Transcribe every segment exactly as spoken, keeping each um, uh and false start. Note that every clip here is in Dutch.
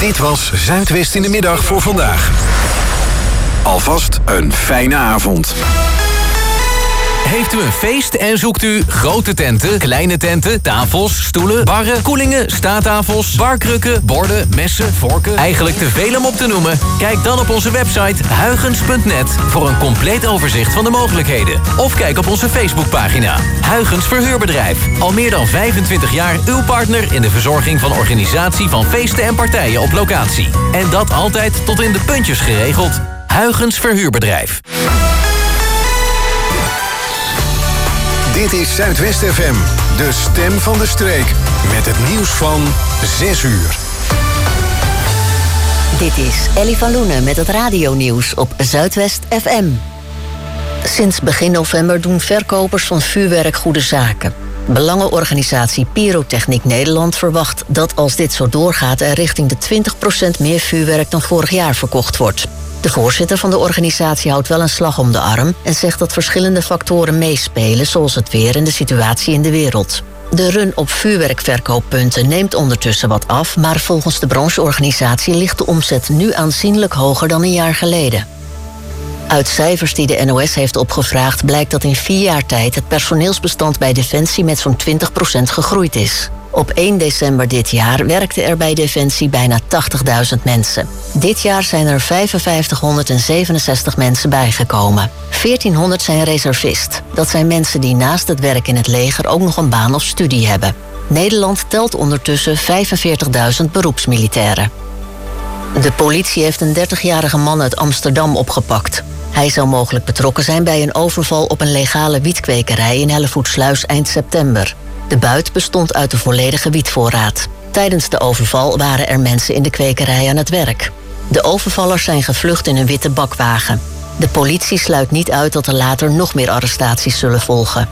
Dit was Zuidwest in de Middag voor vandaag. Alvast een fijne avond. Heeft u een feest en zoekt u grote tenten, kleine tenten, tafels, stoelen, barren, koelingen, staattafels, barkrukken, borden, messen, vorken? Eigenlijk te veel om op te noemen? Kijk dan op onze website huygens punt net voor een compleet overzicht van de mogelijkheden. Of kijk op onze Facebookpagina. Huygens Verhuurbedrijf. Al meer dan vijfentwintig jaar uw partner in de verzorging van organisatie van feesten en partijen op locatie. En dat altijd tot in de puntjes geregeld. Huygens Verhuurbedrijf. Dit is Zuidwest F M, de stem van de streek. Met het nieuws van zes uur. Dit is Ellie van Loenen met het radionieuws op Zuidwest F M. Sinds begin november doen verkopers van vuurwerk goede zaken. Belangenorganisatie Pyrotechniek Nederland verwacht dat als dit zo doorgaat er richting de twintig procent meer vuurwerk dan vorig jaar verkocht wordt. De voorzitter van de organisatie houdt wel een slag om de arm en zegt dat verschillende factoren meespelen, zoals het weer en de situatie in de wereld. De run op vuurwerkverkooppunten neemt ondertussen wat af, maar volgens de brancheorganisatie ligt de omzet nu aanzienlijk hoger dan een jaar geleden. Uit cijfers die de N O S heeft opgevraagd blijkt dat in vier jaar tijd het personeelsbestand bij Defensie met zo'n twintig procent gegroeid is. Op één december dit jaar werkten er bij Defensie bijna tachtigduizend mensen. Dit jaar zijn er vijfenvijftighonderdzevenenzestig mensen bijgekomen. veertienhonderd zijn reservist. Dat zijn mensen die naast het werk in het leger ook nog een baan of studie hebben. Nederland telt ondertussen vijfenveertigduizend beroepsmilitairen. De politie heeft een dertigjarige man uit Amsterdam opgepakt. Hij zou mogelijk betrokken zijn bij een overval op een legale wietkwekerij in Hellevoetsluis eind september. De buit bestond uit de volledige wietvoorraad. Tijdens de overval waren er mensen in de kwekerij aan het werk. De overvallers zijn gevlucht in een witte bakwagen. De politie sluit niet uit dat er later nog meer arrestaties zullen volgen.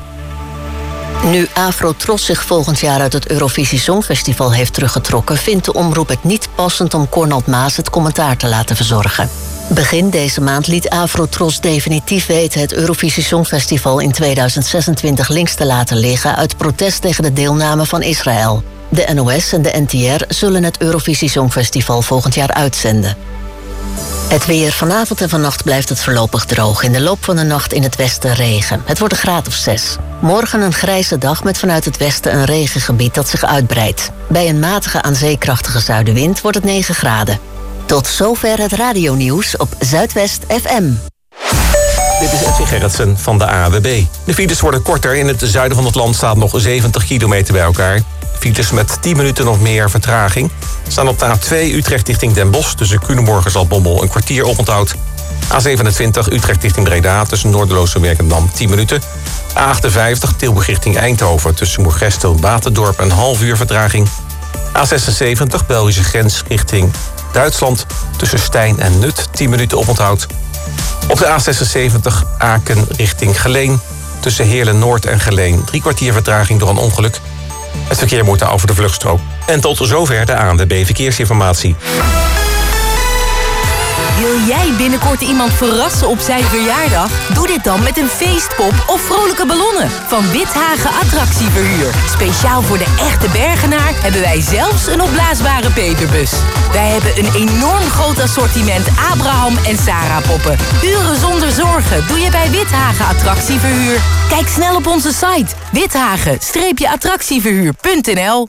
Nu Afro-Tros zich volgend jaar uit het Eurovisie Songfestival heeft teruggetrokken, vindt de omroep het niet passend om Cornald Maas het commentaar te laten verzorgen. Begin deze maand liet Afro-Tros definitief weten het Eurovisie Songfestival in tweeduizend zesentwintig links te laten liggen uit protest tegen de deelname van Israël. De N O S en de N T R zullen het Eurovisie Songfestival volgend jaar uitzenden. Het weer. Vanavond en vannacht blijft het voorlopig droog. In de loop van de nacht in het westen regen. Het wordt een graad of zes. Morgen een grijze dag met vanuit het westen een regengebied dat zich uitbreidt. Bij een matige aan zeekrachtige zuidenwind wordt het negen graden. Tot zover het radionieuws op Zuidwest F M. Dit is Edwin Gerritsen van de A N W B. De files worden korter. In het zuiden van het land staat nog zeventig kilometer bij elkaar. Files met tien minuten of meer vertraging staan op de A twee Utrecht richting Den Bosch. Tussen Culemborg en Zaltbommel een kwartier oponthoud. A zevenentwintig Utrecht richting Breda tussen Noorderloos en Dam tien minuten. A achtenvijftig Tilburg richting Eindhoven tussen Moergestel en Batendorp een half uur vertraging. A zesenzeventig Belgische grens richting Duitsland tussen Stein en Nut tien minuten oponthoud. Op de A zesenzeventig Aken richting Geleen tussen Heerlen Noord en Geleen drie kwartier vertraging door een ongeluk. Het verkeer moet over de vluchtstrook. En tot zover de A N W B Verkeersinformatie. Wil jij binnenkort iemand verrassen op zijn verjaardag? Doe dit dan met een feestpop of vrolijke ballonnen van Withagen Attractieverhuur. Speciaal voor de echte Bergenaar hebben wij zelfs een opblaasbare peperbus. Wij hebben een enorm groot assortiment Abraham en Sarah poppen. Uren zonder zorgen doe je bij Withagen Attractieverhuur. Kijk snel op onze site withagen attractieverhuur punt n l.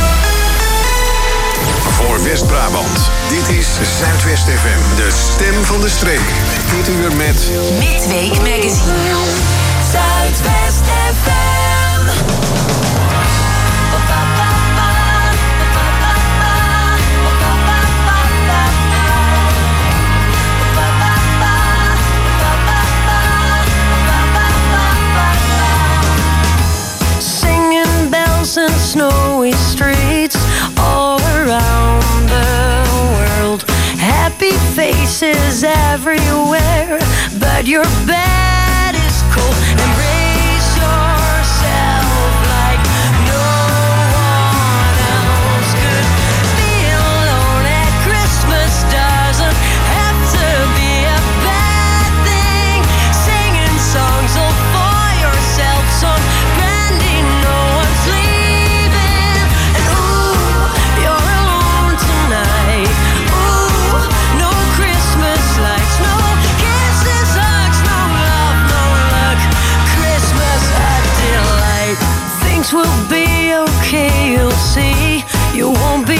Voor West-Brabant, dit is Zuidwest F M, de stem van de streek. Dit uur met Midweek Magazine. Zuidwest F M. Singing bells and snowy streets all around the world. Happy faces everywhere, but your bed is cold. Embrace yourself like no one else could. Be alone at Christmas doesn't have to be a bad thing. Singing songs all for yourself, some brandy, no one's leaving. And ooh, you're alone tonight.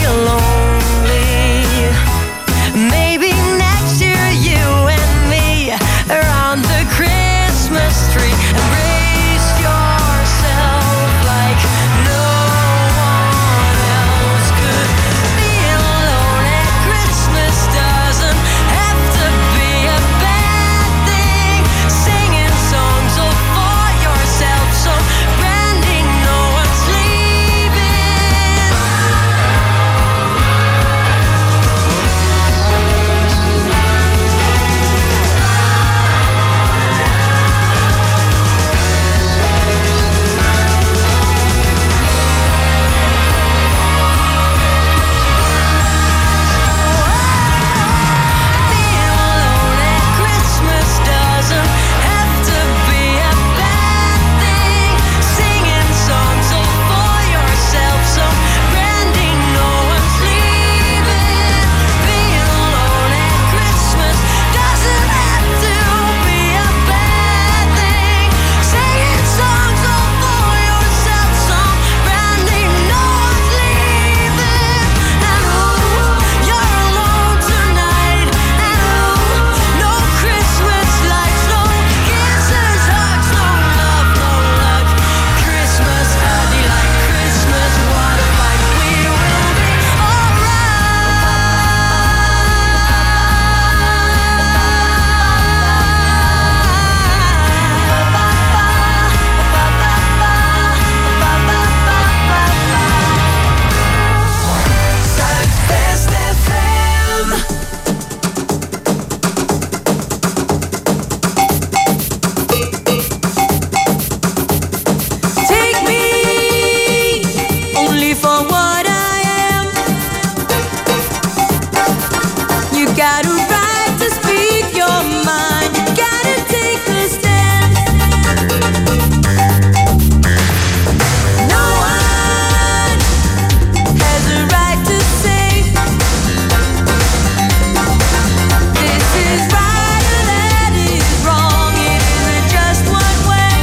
feel lonely. Maybe next year you and me around the Christmas tree. Embrace yourself like no one else could. Be alone at Christmas doesn't have to be a bad thing. Singing songs all for yourself, so branding no one's leaving. Being alone at Christmas doesn't have to be a bad thing. Singing songs all for yourself, so branding no one's leaving. Being alone at Christmas doesn't have to be a bad thing. Singing songs all for yourself, so branding no one's leaving. And ooh, you're alone tonight. And ooh, no Christmas lights, no kisses, hugs, no love, no luck. Christmas, how do you like Christmas? What a fight, we will be Zuidwest F M. Take me only for what I am. You got a right to speak your mind. You gotta take a stand. No one has a right to say this is right or that is wrong. It isn't just one way.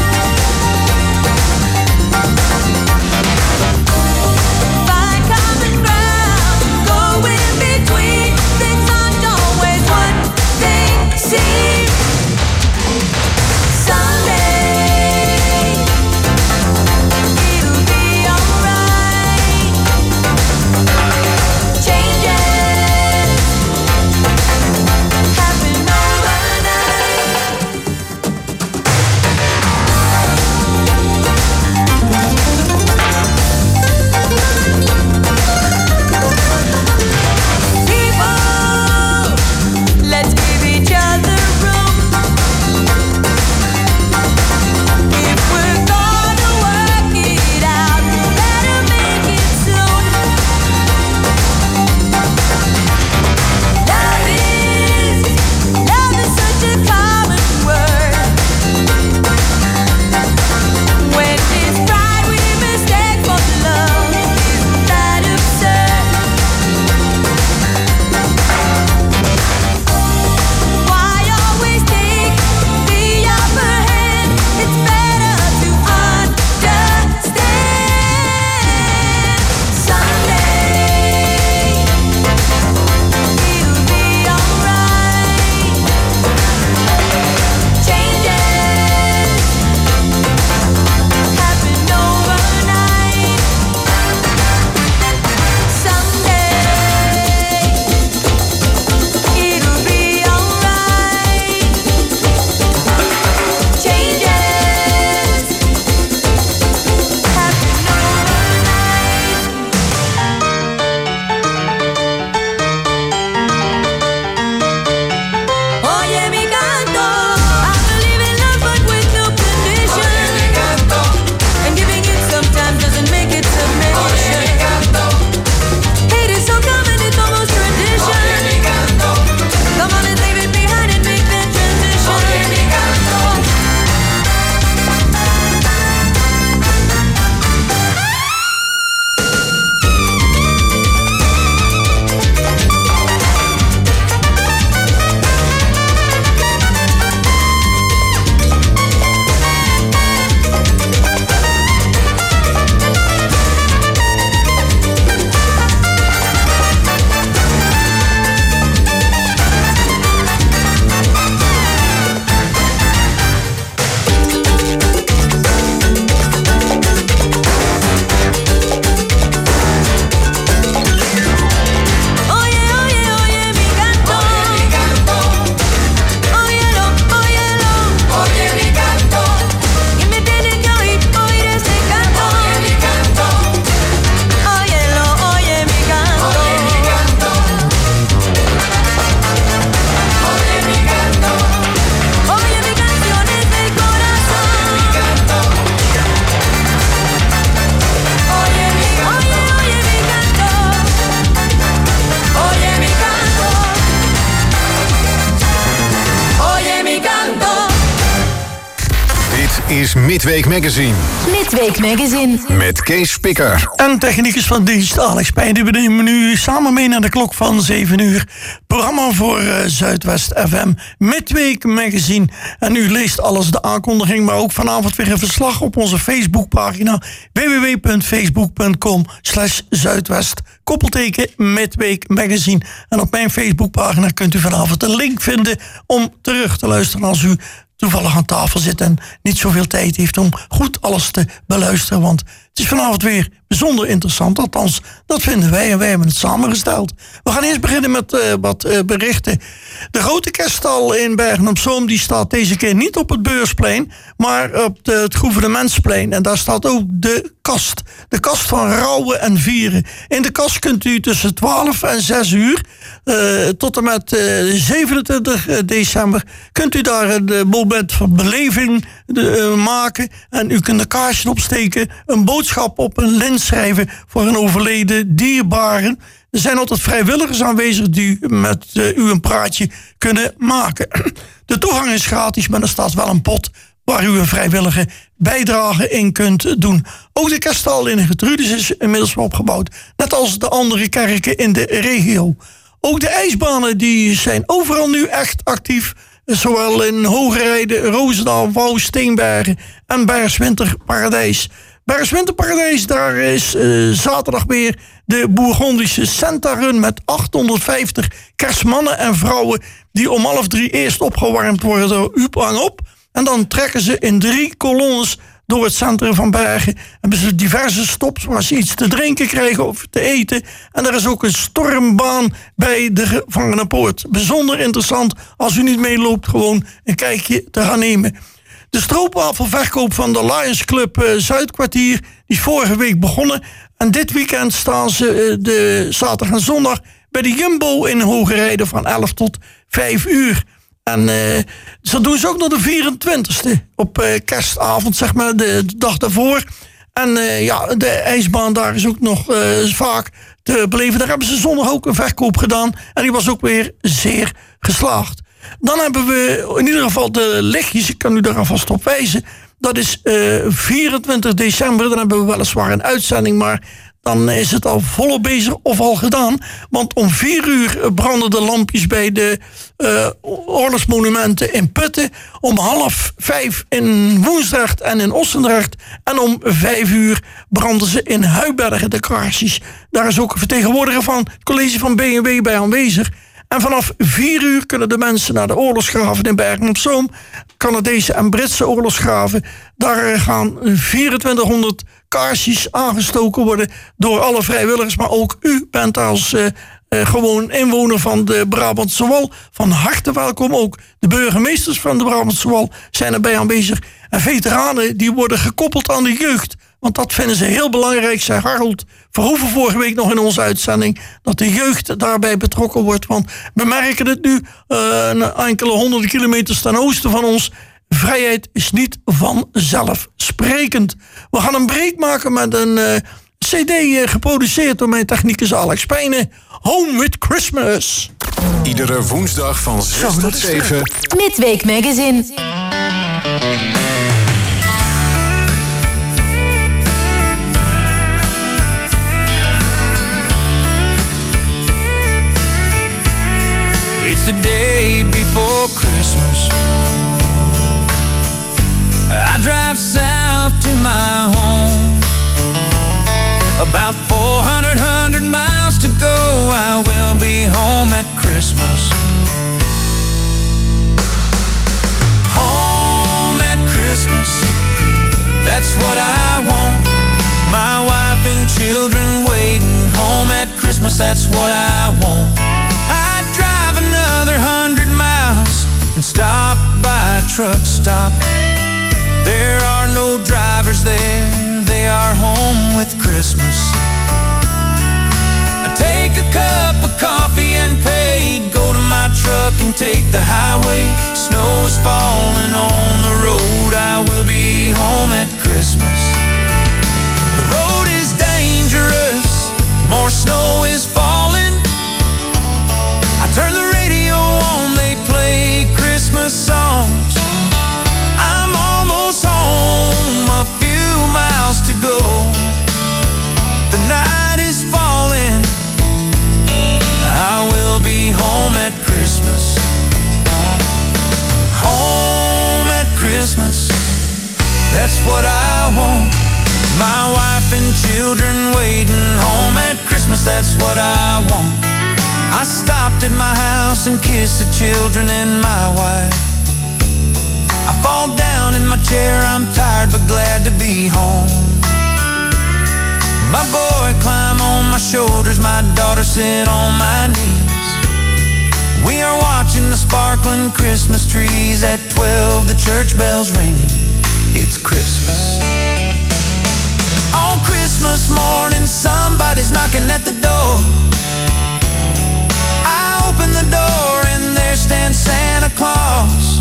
Find common ground, go in between. Things aren't always is Midweek Magazine. Midweek Magazine. Met Kees Pikker. En technicus van dienst Alex Pijn. Die nemen nu samen mee naar de klok van zeven uur. Programma voor uh, Zuidwest F M. Midweek Magazine. En u leest alles, de aankondiging. Maar ook vanavond weer een verslag op onze Facebookpagina. w w w punt facebook punt com slash Zuidwest. Koppelteken Midweek Magazine. En op mijn Facebookpagina kunt u vanavond een link vinden om terug te luisteren als u toevallig aan tafel zit en niet zoveel tijd heeft om goed alles te beluisteren. Want het is vanavond weer bijzonder interessant. Althans, dat vinden wij en wij hebben het samengesteld. We gaan eerst beginnen met uh, wat uh, berichten. De grote kerststal in Bergen-op-Zoom die staat deze keer niet op het Beursplein, maar op de, het Gouvernementsplein. En daar staat ook de kast. De kast van rouwen en vieren. In de kast kunt u tussen twaalf en zes uur uh, tot en met uh, zevenentwintig december kunt u daar een moment van beleving uh, maken. En u kunt een kaarsje opsteken, een boodschap op een lint schrijven voor een overleden dierbare. Er zijn altijd vrijwilligers aanwezig die met uh, u een praatje kunnen maken. De toegang is gratis, maar er staat wel een pot waar u een vrijwillige bijdrage in kunt doen. Ook de kerststal in Gertrudis is inmiddels opgebouwd. Net als de andere kerken in de regio. Ook de ijsbanen die zijn overal nu echt actief. Zowel in Hoogrijden, Roosendaal, Wouw, Steenbergen en Bergswinterparadijs. Bergswinterparadijs, daar is uh, zaterdag weer de Bourgondische Santa Run met achthonderdvijftig kerstmannen en vrouwen die om half drie eerst opgewarmd worden door Upang op. En dan trekken ze in drie kolonnes door het centrum van Bergen. Hebben ze diverse stops waar ze iets te drinken krijgen of te eten. En er is ook een stormbaan bij de Gevangenenpoort. Bijzonder interessant als u niet meeloopt, gewoon een kijkje te gaan nemen. De stroopwafelverkoop van de Lions Club uh, Zuidkwartier die is vorige week begonnen. En dit weekend staan ze uh, de zaterdag en zondag bij de Jumbo in Hoogrijden van elf tot vijf uur. En uh, dat doen ze ook nog de vierentwintigste op uh, kerstavond, zeg maar, de, de dag daarvoor. En uh, ja, de ijsbaan daar is ook nog uh, vaak te beleven. Daar hebben ze zondag ook een verkoop gedaan. En die was ook weer zeer geslaagd. Dan hebben we in ieder geval de lichtjes. Ik kan u daar alvast op wijzen. Dat is uh, vierentwintig december. Dan hebben we weliswaar een uitzending, maar dan is het al volop bezig of al gedaan. Want om vier uur branden de lampjes bij de uh, oorlogsmonumenten in Putten. Om half vijf in Woensdrecht en in Ossendrecht. En om vijf uur branden ze in Huibergen de kaarsjes. Daar is ook een vertegenwoordiger van het college van B N W bij aanwezig. En vanaf vier uur kunnen de mensen naar de oorlogsgraven in Bergen-op-Zoom. Canadese en Britse oorlogsgraven. Daar gaan vierentwintighonderd kaarsjes aangestoken worden door alle vrijwilligers. Maar ook u bent als uh, uh, gewoon inwoner van de Brabantse Wal van harte welkom. Ook de burgemeesters van de Brabantse Wal zijn erbij aanwezig. En veteranen die worden gekoppeld aan de jeugd. Want dat vinden ze heel belangrijk, zei Harold Verhoeven vorige week nog in onze uitzending, dat de jeugd daarbij betrokken wordt. Want we merken het nu, uh, enkele honderden kilometers ten oosten van ons. Vrijheid is niet vanzelfsprekend. We gaan een break maken met een uh, cd uh, geproduceerd door mijn technicus Alex Pijnen. Home with Christmas. Iedere woensdag van zes tot zeven. Midweek Magazine. It's the day before Christmas. I drive south to my home. About four hundred, hundred miles to go. I will be home at Christmas. Home at Christmas. That's what I want. My wife and children waiting. Home at Christmas. That's what I want. Another hundred miles and stop by a truck stop. There are no drivers there, they are home with Christmas. I take a cup of coffee and pay, go to my truck and take the highway. Snow is falling on the road, I will be home at Christmas. The road is dangerous, more snow is falling. I turn the radio on, they play Christmas songs. I'm almost home that's what I want. My wife and children waiting home at Christmas, that's what I want. I stopped at my house and kissed the children and my wife. I fall down in my chair, I'm tired but glad to be home. My boy climb on my shoulders, my daughter sit on my knees. We are watching the sparkling Christmas trees. At twelve the church bells ringing, it's Christmas. On Christmas morning somebody's knocking at the door. I open the door and there stands Santa Claus.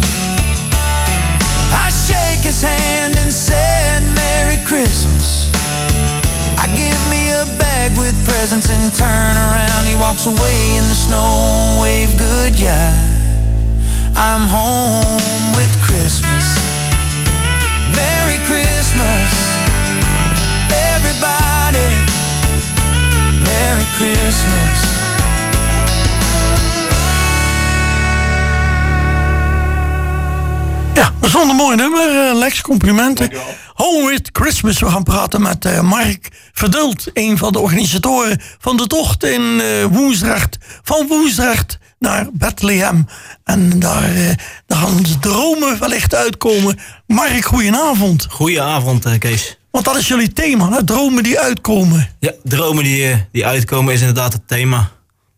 I shake his hand and said Merry Christmas. I give me a bag with presents and turn around. He walks away in the snow, wave goodbye. I'm home with Christmas. Merry Christmas, everybody. Merry Christmas. Ja, zonder mooi nummer. Uh, Lex, complimenten. Home with Christmas. We gaan praten met uh, Mark Verdult, een van de organisatoren van de tocht in uh, Woensdrecht. Van Woensdrecht naar Bethlehem. En daar, uh, daar gaan de dromen wellicht uitkomen. Mark, goedenavond. Goedenavond, uh, Kees. Want dat is jullie thema, hè? Dromen die uitkomen. Ja, dromen die, uh, die uitkomen is inderdaad het thema.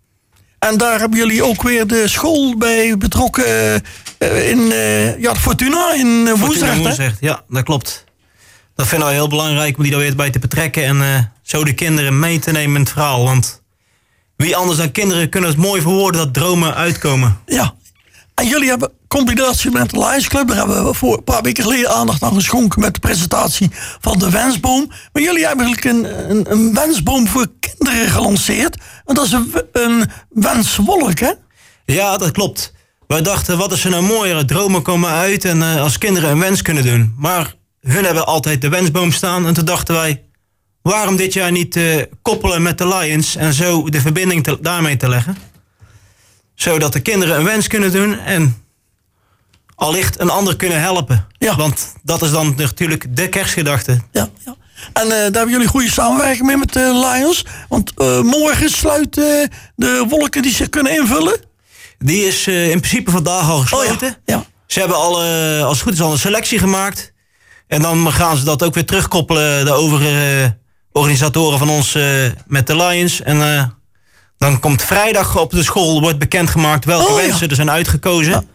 En daar hebben jullie ook weer de school bij betrokken uh, in uh, ja, Fortuna in uh, Woensdrecht, Woensdrecht, ja, dat klopt. Dat vinden wij heel belangrijk om die daar weer bij te betrekken en uh, zo de kinderen mee te nemen in het verhaal. Want wie anders dan kinderen kunnen het mooi verwoorden dat dromen uitkomen. Ja, en jullie hebben combinatie met de Lions Club. Daar hebben we voor een paar weken geleden aandacht aan geschonken met de presentatie van de wensboom. Maar jullie hebben eigenlijk een, een, een wensboom voor kinderen gelanceerd. En dat is een, een wenswolk, hè? Ja, dat klopt. Wij dachten, wat is er nou mooier? Dromen komen uit en uh, als kinderen een wens kunnen doen. Maar hun hebben altijd de wensboom staan. En toen dachten wij, waarom dit jaar niet uh, koppelen met de Lions en zo de verbinding te, daarmee te leggen? Zodat de kinderen een wens kunnen doen en allicht een ander kunnen helpen. Ja. Want dat is dan natuurlijk de kerstgedachte. Ja, ja. En uh, daar hebben jullie goede samenwerking mee met de Lions. Want uh, morgen sluit uh, de wolken die ze kunnen invullen. Die is uh, in principe vandaag al gesloten. Oh ja. Ja. Ze hebben al, uh, als het goed is, al een selectie gemaakt. En dan gaan ze dat ook weer terugkoppelen, de overige uh, organisatoren van ons, uh, met de Lions. En uh, dan komt vrijdag op de school, wordt bekendgemaakt welke oh, wensen ja. er zijn uitgekozen. Ja.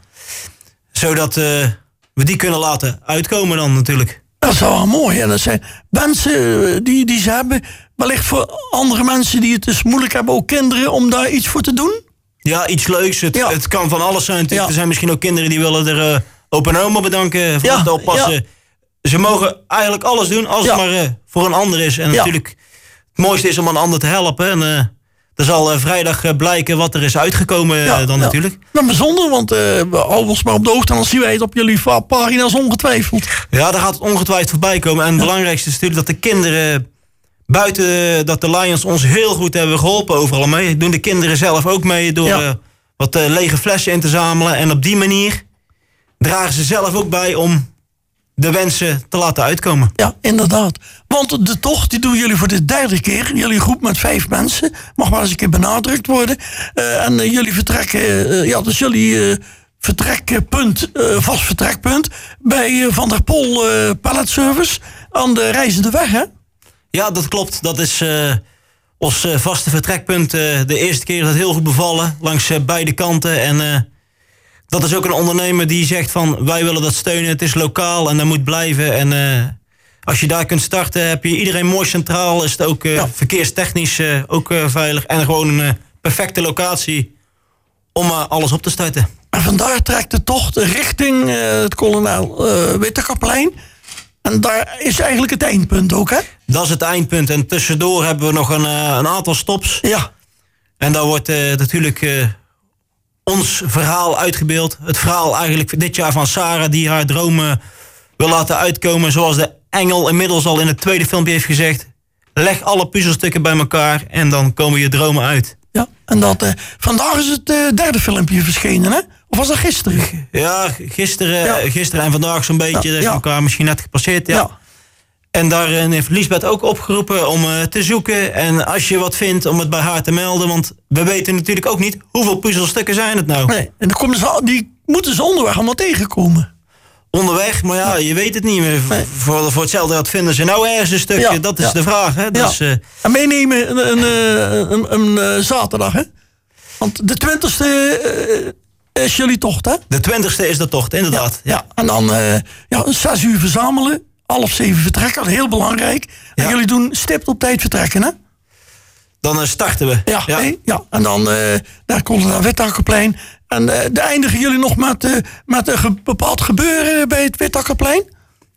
Zodat uh, we die kunnen laten uitkomen dan natuurlijk. Dat is wel mooi. En dat zijn wensen die, die ze hebben. Wellicht voor andere mensen die het dus moeilijk hebben, ook kinderen, om daar iets voor te doen. Ja, iets leuks. Het, ja. het kan van alles zijn natuurlijk. Ja. Er zijn misschien ook kinderen die willen er uh, opa en oma bedanken voor ja. het oppassen. Ja. Ze mogen eigenlijk alles doen als ja. het maar uh, voor een ander is. En ja. natuurlijk, het mooiste is om een ander te helpen. En uh, er zal uh, vrijdag uh, blijken wat er is uitgekomen uh, ja. dan ja. natuurlijk. Nou, bijzonder, want uh, we houden ons maar op de hoogte en dan zien wij het op jullie pagina's ongetwijfeld. Ja, daar gaat het ongetwijfeld voorbij komen. En het ja. belangrijkste is natuurlijk dat de kinderen, buiten uh, dat de Lions ons heel goed hebben geholpen overal mee, doen de kinderen zelf ook mee door ja. uh, wat uh, lege flessen in te zamelen. En op die manier dragen ze zelf ook bij om de wensen te laten uitkomen. Ja, inderdaad. Want de tocht die doen jullie voor de derde keer. Jullie groep met vijf mensen. Mag maar eens een keer benadrukt worden. Uh, en uh, jullie vertrekken, uh, ja, dus jullie uh, vertrekpunt, uh, vast vertrekpunt bij uh, Van der Pol uh, Pallet Service aan de Reizende Weg, hè? Ja, dat klopt. Dat is uh, ons uh, vaste vertrekpunt. Uh, de eerste keer is het heel goed bevallen, langs uh, beide kanten. En uh, dat is ook een ondernemer die zegt van, wij willen dat steunen. Het is lokaal en dat moet blijven. En uh, als je daar kunt starten, heb je iedereen mooi centraal. Is het ook uh, ja. verkeerstechnisch uh, ook uh, veilig. En gewoon een uh, perfecte locatie om uh, alles op te starten. En vandaar trekt de tocht richting uh, het kolonel uh, Wittekaplein. En daar is eigenlijk het eindpunt ook, hè? Dat is het eindpunt. En tussendoor hebben we nog een, uh, een aantal stops. Ja. En daar wordt uh, natuurlijk uh, ons verhaal uitgebeeld. Het verhaal eigenlijk dit jaar van Sarah, die haar dromen wil laten uitkomen. Zoals de engel inmiddels al in het tweede filmpje heeft gezegd. Leg alle puzzelstukken bij elkaar en dan komen je dromen uit. Ja, en dat, uh, vandaag is het uh, derde filmpje verschenen, hè? Of was dat gisteren? Ja, gisteren, Ja. gisteren en vandaag zo'n beetje. Ja, Dat heeft ja. elkaar misschien net gepasseerd. Ja. Ja. En daarin heeft Liesbeth ook opgeroepen om uh, te zoeken. En als je wat vindt, om het bij haar te melden. Want we weten natuurlijk ook niet hoeveel puzzelstukken zijn het nou. Nee, en dan komen ze, al- die moeten ze onderweg allemaal tegenkomen. Onderweg, maar ja, je weet het niet meer. V- Nee. Voor, voor hetzelfde wat vinden ze nou ergens een stukje. Ja, Dat is ja. de vraag. Hè? Ja. Dus, uh, En meenemen een, een, een, een, een, eh, zaterdag, hè? Want de twintigste eh, is jullie tocht, hè? de twintigste is de tocht, inderdaad. Ja. Ja. En dan uh, ja, zes uur verzamelen, half zeven vertrekken, heel belangrijk. En Ja. jullie doen stipt op tijd vertrekken, hè? Dan uh, starten we. Ja, ja. hè? Ja. En dan uh, daar komt het naar Witakkerplein. En uh, de eindigen jullie nog met, uh, met een ge- bepaald gebeuren bij het Witakkerplein?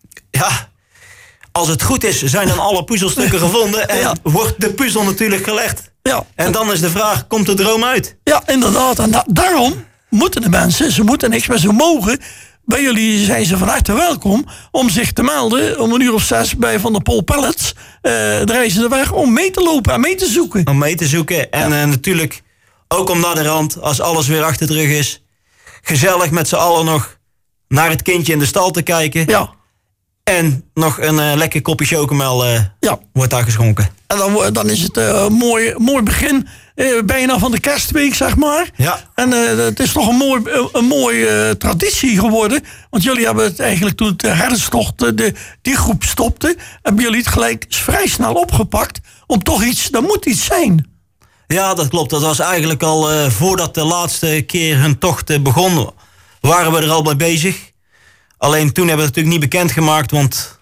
Ja. Als het goed is, zijn dan alle puzzelstukken gevonden. En Ja. wordt de puzzel natuurlijk gelegd. Ja. En dan is de vraag, komt de droom uit? Ja, inderdaad. En da- daarom moeten de mensen, ze moeten niks, maar ze mogen. Bij jullie zijn ze van harte welkom om zich te melden om een uur of zes bij Van der Pol Pallets. Uh, de reizende weg om mee te lopen en mee te zoeken. Om mee te zoeken. En eh, natuurlijk ook om naar de rand, als alles weer achter de rug is. Gezellig met z'n allen nog naar het kindje in de stal te kijken. Ja, En nog een eh, lekker kopje chocomel eh, ja. wordt daar geschonken. En dan, wo- dan is het eh, een mooi, mooi begin, eh, bijna van de kerstweek, zeg maar. Ja. En eh, het is toch een mooi, een, een mooie eh, traditie geworden. Want jullie hebben het eigenlijk toen de herderstocht, eh, de, die groep stopte, hebben jullie het gelijk vrij snel opgepakt. Om toch iets, er moet iets zijn. Ja, dat klopt. Dat was eigenlijk al eh, voordat de laatste keer hun tocht eh, begon, waren we er al mee bezig. Alleen toen hebben we het natuurlijk niet bekendgemaakt, want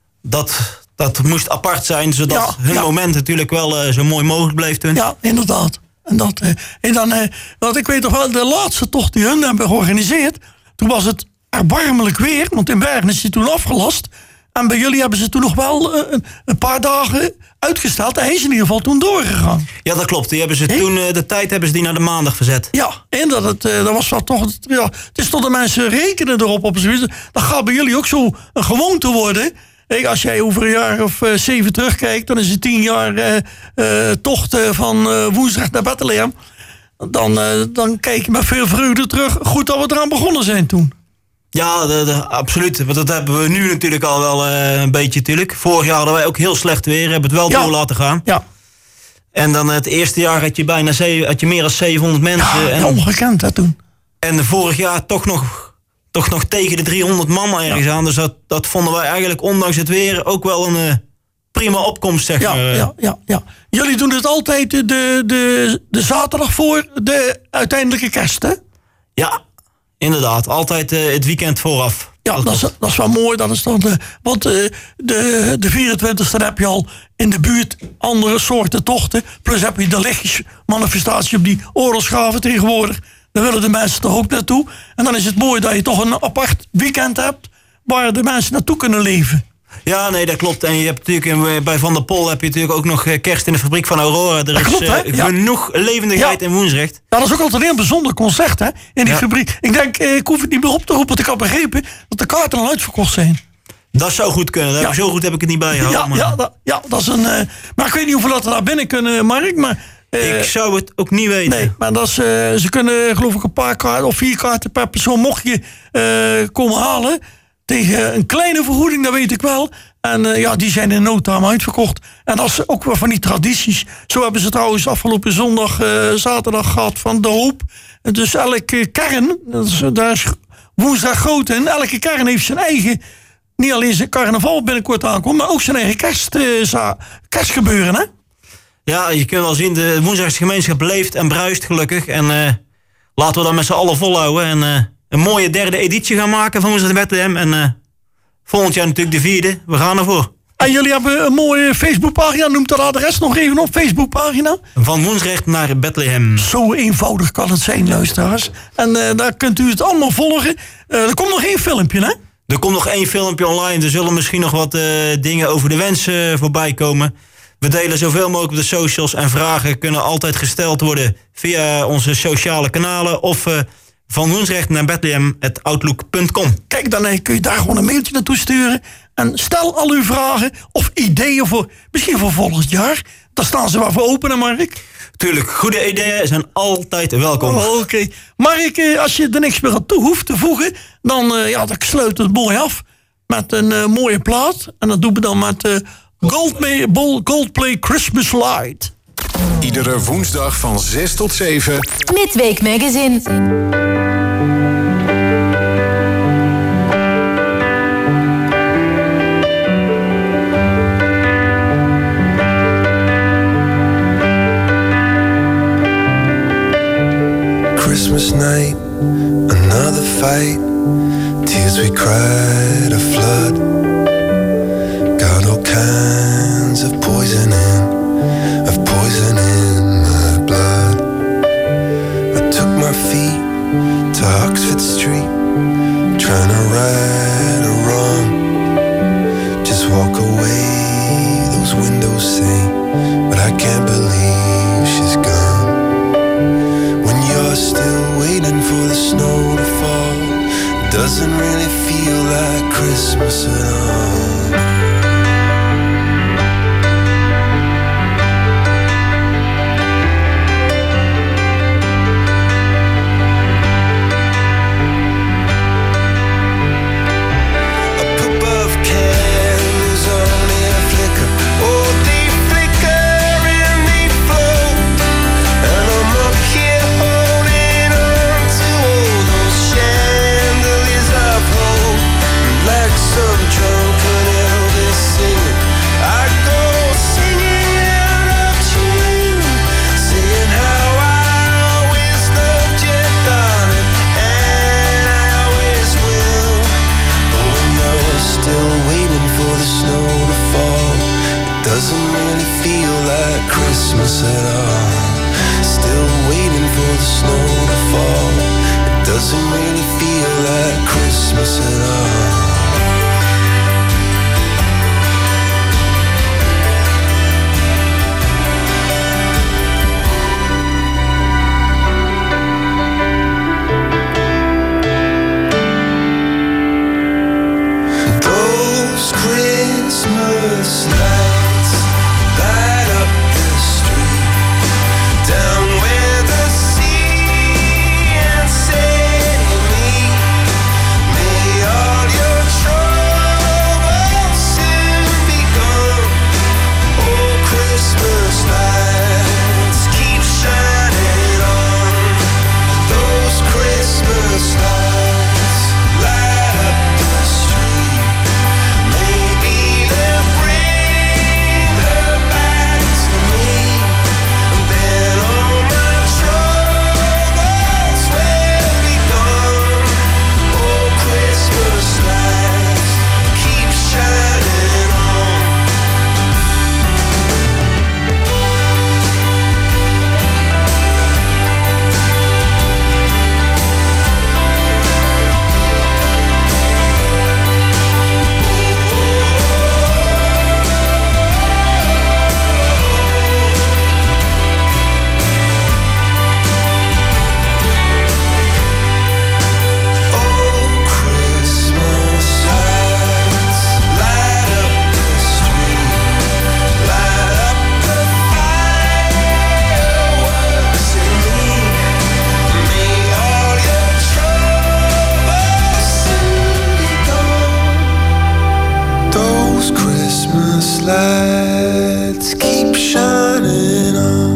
dat, dat moest apart zijn, zodat Ja, hun ja. moment natuurlijk wel uh, zo mooi mogelijk bleef toen. Ja, inderdaad. En, dat, eh, en dan, eh, want ik weet toch wel, de laatste tocht die hun hebben georganiseerd, toen was het erbarmelijk weer, want in Bergen is die toen afgelast. En bij jullie hebben ze toen nog wel eh, een, een paar dagen uitgesteld. En hij is in ieder geval toen doorgegaan. Ja, dat klopt. Die hebben ze Hè? toen, uh, de tijd hebben ze die naar de maandag verzet. Ja, en dat, het, eh, dat was wel toch. Ja, het is tot de mensen rekenen erop op zoiets. Dat gaat bij jullie ook zo een gewoonte worden. Kijk, als jij over een jaar of uh, zeven terugkijkt, dan is het tien jaar uh, uh, tocht uh, van uh, woensdag naar Bethlehem. Dan, uh, dan kijk je met veel vreugde terug. Goed dat we eraan begonnen zijn toen. Ja, de, de, absoluut. Want dat hebben we nu natuurlijk al wel uh, een beetje natuurlijk. Vorig jaar hadden wij ook heel slecht weer. Hebben het wel Ja. door laten gaan. Ja, En dan het eerste jaar had je bijna zeven, had je meer dan zevenhonderd mensen. ja, en, ongekend hè, toen. en vorig jaar toch nog, toch nog tegen de driehonderd man ergens aan. Dus dat, dat vonden wij eigenlijk ondanks het weer ook wel een uh, prima opkomst, zeg Ja, maar. ja, ja, ja. Jullie doen het altijd de, de, de zaterdag voor de uiteindelijke kerst, hè? Ja, inderdaad. Altijd uh, het weekend vooraf. Ja, dat is, klopt. dat is wel mooi. Dat is dan de, want uh, de, de vierentwintigste heb je al in de buurt andere soorten tochten. Plus heb je de lichtjesmanifestatie op die oorlogsgraven tegenwoordig. Daar willen de mensen toch ook naartoe. En dan is het mooi dat je toch een apart weekend hebt waar de mensen naartoe kunnen leven. Ja, nee, dat klopt. En je hebt natuurlijk in, bij Van der Pol heb je natuurlijk ook nog uh, kerst in de fabriek van Aurora. Er is klopt, hè? uh, Ja. genoeg levendigheid Ja. in Woensrecht. Ja, dat is ook altijd een heel bijzonder concert, hè? In die Ja. fabriek. Ik denk, eh, ik hoef het niet meer op te roepen, want ik had begrepen dat de kaarten al uitverkocht zijn. Dat zou goed kunnen. Dat Ja. heb ik- Zo goed heb ik het niet bijgehouden. Ja, maar ja, dat, ja, dat is een. eh, maar ik weet niet hoeveel dat er naar binnen kunnen, Mark. Maar, eh, ik zou het ook niet weten. nee, maar dat is, eh, ze kunnen geloof ik een paar kaarten of vier kaarten per persoon mocht je eh, komen halen. Tegen een kleine vergoeding, dat weet ik wel. En eh, ja, die zijn in no time uitverkocht. En dat is ook wel van die tradities. Zo hebben ze trouwens afgelopen zondag, eh, zaterdag gehad van de hoop. En dus elke kern, dat is, daar is woensdag groot in. Elke kern heeft zijn eigen, niet alleen zijn carnaval binnenkort aankomt, maar ook zijn eigen kerst, eh, za- kerstgebeuren, hè? Ja, je kunt wel zien, de woensdagsgemeenschap leeft en bruist gelukkig. En eh, laten we dan met z'n allen volhouden. En eh, een mooie derde editie gaan maken van Woensdag in Bethlehem. En eh, volgend jaar natuurlijk de vierde. We gaan ervoor. En jullie hebben een mooie Facebookpagina. Noemt dat adres nog even op, Facebookpagina. Van Woensrecht naar Bethlehem. Zo eenvoudig kan het zijn, luisteraars. En uh, daar kunt u het allemaal volgen. Uh, er komt nog één filmpje, hè? Er komt nog één filmpje online. Er zullen misschien nog wat uh, dingen over de wensen voorbij komen. We delen zoveel mogelijk op de socials. En vragen kunnen altijd gesteld worden via onze sociale kanalen. Of uh, van Woensrecht naar Bethlehem, at outlook punt com. Kijk, dan uh, kun je daar gewoon een mailtje naartoe sturen. En stel al uw vragen of ideeën voor, misschien voor volgend jaar. Daar staan ze wel voor open, hè, Mark? Tuurlijk, goede ideeën zijn altijd welkom. Oh, Oké. Okay. Mark, uh, als je er niks meer aan toe hoeft te voegen, dan, uh, ja, dan sluit het mooi af met een uh, mooie plaat. En dat doen we dan met uh, Goldplay, Goldplay Christmas Light. Iedere woensdag van zes tot zeven. Midweek Magazine. Christmas night, another fight. Tears we cried, a flood. Got all kinds of poison in, of poison in my blood. I took my feet to Oxford Street, trying to right a wrong. Just walk away, those windows say, but I can't believe she's gone. When you're still waiting for the snow to fall, it doesn't really feel like Christmas at all. Christmas at all. Still waiting for the snow to fall. It doesn't really feel like Christmas at all. Those Christmas lights light up the street down where the sea and sailing meet. May all your troubles soon be gone. Oh, Christmas lights keep shining on. Those Christmas lights light up the street. Maybe they'll bring her back to me, and then all my troubles will be gone. Oh, Christmas lights keep shining on. Oh, Christmas lights light up the street, light up the fireworks in me. May all your troubles soon be gone. Those Christmas lights keep shining on.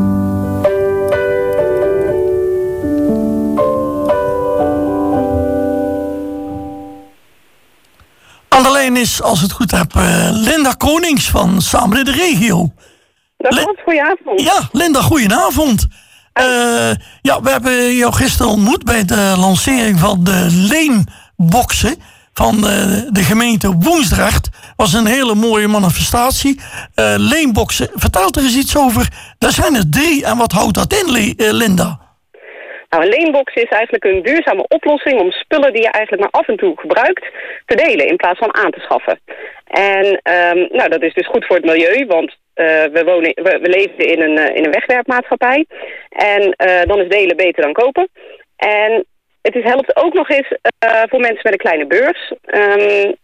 Aan de lijn is, als het goed heb, uh, Linda Konings van Samen in de Regio. Dat Li- klopt, goedenavond. Ja, Linda, goedenavond. Uh, ja, we hebben jou gisteren ontmoet bij de lancering van de leenboxen van uh, de gemeente Woensdrecht. Was een hele mooie manifestatie. Uh, leenboxen, vertel er eens iets over. Daar zijn er drie en wat houdt dat in, Le- uh, Linda? Nou, een leenbox is eigenlijk een duurzame oplossing om spullen die je eigenlijk maar af en toe gebruikt te delen in plaats van aan te schaffen. En um, nou, dat is dus goed voor het milieu, want uh, we, wonen, we, we leven in een, uh, in een wegwerpmaatschappij. En uh, dan is delen beter dan kopen. En het is, helpt ook nog eens uh, voor mensen met een kleine beurs. Um,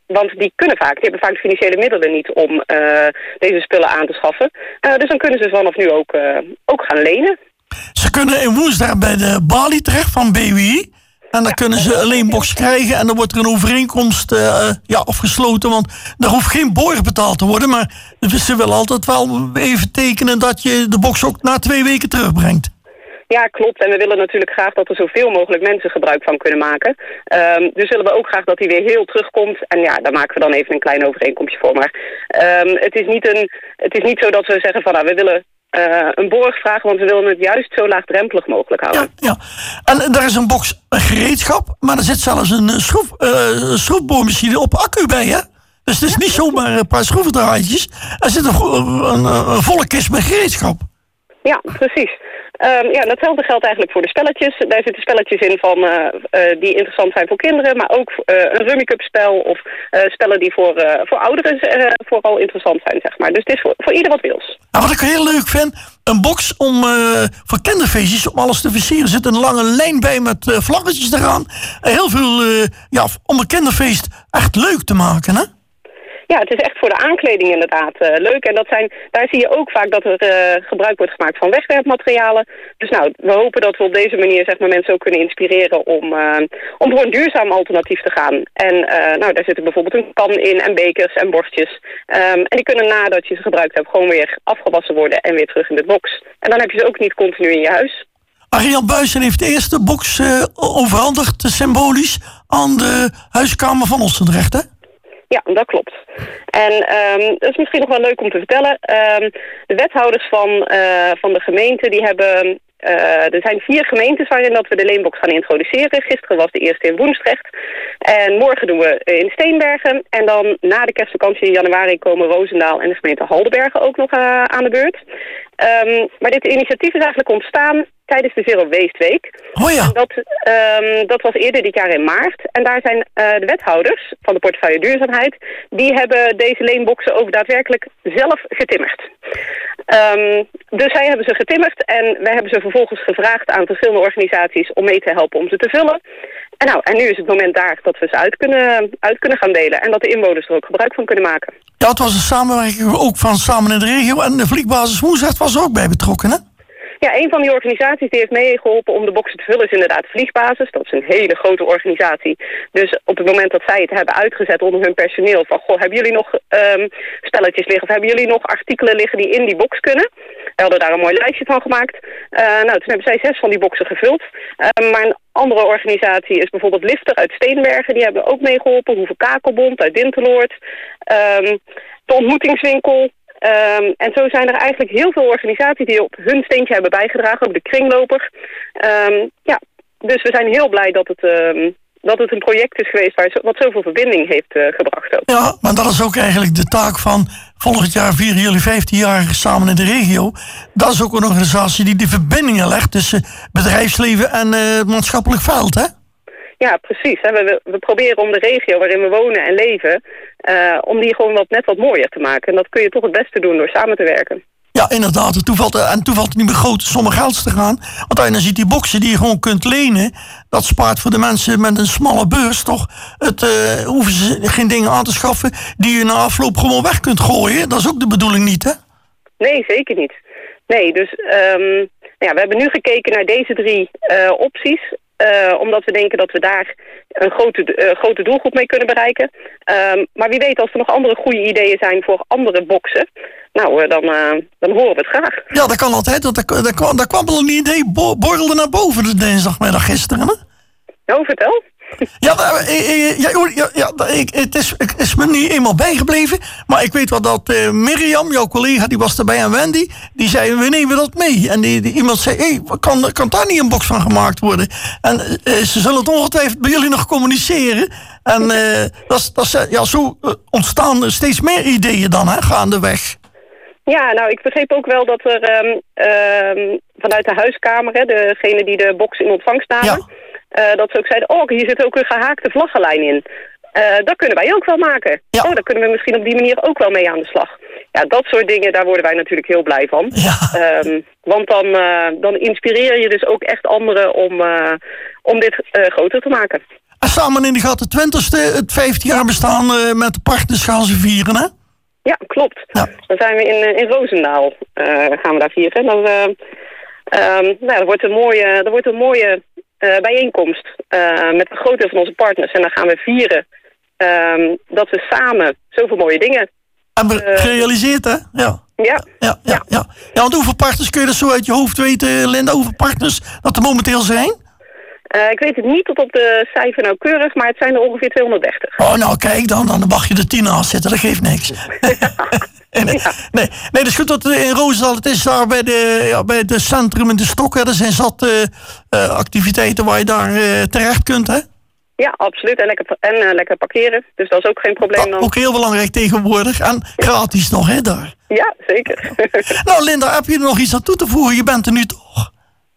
Want die kunnen vaak, die hebben vaak de financiële middelen niet om uh, deze spullen aan te schaffen. Uh, dus dan kunnen ze vanaf nu ook, uh, ook gaan lenen. Ze kunnen in woensdag bij de balie terecht van B W I. En dan ja, kunnen ze een leenbox krijgen en dan wordt er een overeenkomst uh, ja, afgesloten. Want er hoeft geen borg betaald te worden. Maar ze willen altijd wel even tekenen dat je de box ook na twee weken terugbrengt. Ja, klopt. En we willen natuurlijk graag dat er zoveel mogelijk mensen gebruik van kunnen maken. Um, dus willen we ook graag dat hij weer heel terugkomt. En ja, daar maken we dan even een klein overeenkomstje voor. Maar um, het is niet een, het is niet zo dat we zeggen van nou, we willen uh, een borg vragen, want we willen het juist zo laagdrempelig mogelijk houden. Ja, ja. En daar is een box gereedschap, maar er zit zelfs een schroef, uh, schroefboormachine op accu bij, hè? Dus het is niet zomaar een paar schroevendraadjes. Er zit een, een, een volle kist met gereedschap. Ja, precies. Um, ja, datzelfde geldt eigenlijk voor de spelletjes. Daar zitten spelletjes in van, uh, uh, die interessant zijn voor kinderen, maar ook uh, een Rummy Cup spel of uh, spellen die voor, uh, voor ouderen uh, vooral interessant zijn, zeg maar. Dus het is voor, voor ieder wat wils. Nou, wat ik heel leuk vind, een box om uh, voor kinderfeestjes, om alles te versieren. Er zit een lange lijn bij met uh, vlaggetjes eraan. Uh, heel veel, uh, ja, om een kinderfeest echt leuk te maken, hè? Ja, het is echt voor de aankleding inderdaad uh, leuk. En dat zijn, daar zie je ook vaak dat er uh, gebruik wordt gemaakt van wegwerpmaterialen. Dus nou, we hopen dat we op deze manier zeg maar, mensen ook kunnen inspireren om, uh, om voor een duurzaam alternatief te gaan. En uh, nou, daar zitten bijvoorbeeld een kan in en bekers en bordjes. Um, en die kunnen nadat je ze gebruikt hebt gewoon weer afgewassen worden en weer terug in de box. En dan heb je ze ook niet continu in je huis. Arjan Buijsen heeft de eerste box uh, overhandigd, symbolisch, aan de huiskamer van Ossendrecht, hè? Ja, dat klopt. En um, dat is misschien nog wel leuk om te vertellen. Um, de wethouders van, uh, van de gemeente, die hebben... Uh, er zijn vier gemeentes waarin dat we de leenbox gaan introduceren. Gisteren was de eerste in Woensdrecht. En morgen doen we in Steenbergen. En dan na de kerstvakantie in januari komen Roosendaal en de gemeente Haldenbergen ook nog uh, aan de beurt. Um, maar dit initiatief is eigenlijk ontstaan tijdens de Zero Waste Week. Oh ja. Dat, um, dat was eerder dit jaar in maart. En daar zijn uh, de wethouders van de portefeuille duurzaamheid, die hebben deze leenboxen ook daadwerkelijk zelf getimmerd. Um, dus zij hebben ze getimmerd en wij hebben ze vervolgens gevraagd aan verschillende organisaties om mee te helpen om ze te vullen. En nou, en nu is het moment daar dat we ze uit kunnen, uit kunnen gaan delen en dat de inwoners er ook gebruik van kunnen maken. Ja, het was een samenwerking ook van Samen in de Regio en de vliegbasis Woensdrecht was er ook bij betrokken, hè? Ja, een van die organisaties die heeft meegeholpen om de boxen te vullen is inderdaad Vliegbasis. Dat is een hele grote organisatie. Dus op het moment dat zij het hebben uitgezet onder hun personeel van, goh, hebben jullie nog um, spelletjes liggen of hebben jullie nog artikelen liggen die in die box kunnen? We hadden daar een mooi lijstje van gemaakt. Uh, nou, toen hebben zij zes van die boxen gevuld. Uh, maar een andere organisatie is bijvoorbeeld Lifter uit Steenbergen. Die hebben ook meegeholpen. Hoeve Kakelbond uit Dinteloord. Um, de Ontmoetingswinkel. Um, en zo zijn er eigenlijk heel veel organisaties die op hun steentje hebben bijgedragen. Ook de Kringloper. Um, ja, dus we zijn heel blij dat het, um, dat het een project is geweest waar, wat zoveel verbinding heeft uh, gebracht ook. Ja, maar dat is ook eigenlijk de taak van volgend jaar vieren jullie vijftien jaar Samen in de Regio. Dat is ook een organisatie die de verbindingen legt tussen bedrijfsleven en uh, het maatschappelijk veld, hè? Ja, precies. Hè. We, we proberen om de regio waarin we wonen en leven, uh, om die gewoon wat, net wat mooier te maken. En dat kun je toch het beste doen door samen te werken. Ja, inderdaad. Het toevalt, en toevalt het niet meer grote sommen geld te gaan. Want als je dan ziet die boxen die je gewoon kunt lenen, dat spaart voor de mensen met een smalle beurs toch. Het uh, hoeven ze geen dingen aan te schaffen die je na afloop gewoon weg kunt gooien. Dat is ook de bedoeling niet, hè? Nee, zeker niet. Nee, dus um, ja, we hebben nu gekeken naar deze drie uh, opties. Uh, omdat we denken dat we daar een grote, uh, grote doelgroep mee kunnen bereiken. Um, maar wie weet, als er nog andere goede ideeën zijn voor andere boxen, nou, uh, dan, uh, dan horen we het graag. Ja, dat kan altijd. Dat, dat, dat, kwam, dat kwam wel een idee, borrelde naar boven de dinsdagmiddag gisteren, hè? Nou, vertel. Ja, ja, ja, ja ik, het, is, het is me niet eenmaal bijgebleven. Maar ik weet wel dat uh, Mirjam, jouw collega, die was erbij, en Wendy, die zei, we nemen dat mee. En die, die, iemand zei, hey, kan, kan daar niet een box van gemaakt worden? En uh, ze zullen het ongetwijfeld bij jullie nog communiceren. En uh, dat, dat, ja, zo ontstaan steeds meer ideeën dan, hè, gaandeweg. Ja, nou, ik begreep ook wel dat er um, um, vanuit de huiskamer, hè, degene die de box in ontvangst namen, ja. Uh, dat ze ook zeiden, oh, hier zit ook een gehaakte vlaggenlijn in. Uh, dat kunnen wij ook wel maken. Ja. Oh, daar kunnen we misschien op die manier ook wel mee aan de slag. Ja, dat soort dingen, daar worden wij natuurlijk heel blij van. Ja. Um, want dan, uh, dan inspireer je dus ook echt anderen om, uh, om dit uh, groter te maken. En samen in de Gaten twintigste, het vijftig jaar bestaan uh, met de partners gaan ze vieren, hè? Ja, klopt. Ja. Dan zijn we in, in Roosendaal, uh, gaan we daar vieren. Dan, uh, um, nou, er wordt een mooie, er wordt een mooie uh, bijeenkomst uh, met een groot deel van onze partners. En dan gaan we vieren um, dat we samen zoveel mooie dingen hebben uh, gerealiseerd, hè? Ja. Ja. Ja, ja, ja. ja. ja want hoeveel partners kun je dat zo uit je hoofd weten, Linda? Hoeveel partners dat er momenteel zijn? Uh, ik weet het niet tot op de cijfer nauwkeurig, maar het zijn er ongeveer tweehonderddertig. Oh, nou kijk, dan, dan mag je er tien naast zitten, dat geeft niks. nee, nee, nee, nee, dat is goed dat in Roosendaal, het is daar bij de, ja, bij het centrum in de Stok, hè, er zijn zat uh, uh, activiteiten waar je daar uh, terecht kunt, hè? Ja, absoluut. En lekker, en, uh, lekker parkeren, dus dat is ook geen probleem dan. Ook heel belangrijk tegenwoordig en gratis nog, hè, daar. Ja, zeker. Nou, Linda, heb je er nog iets aan toe te voegen? Je bent er nu toch?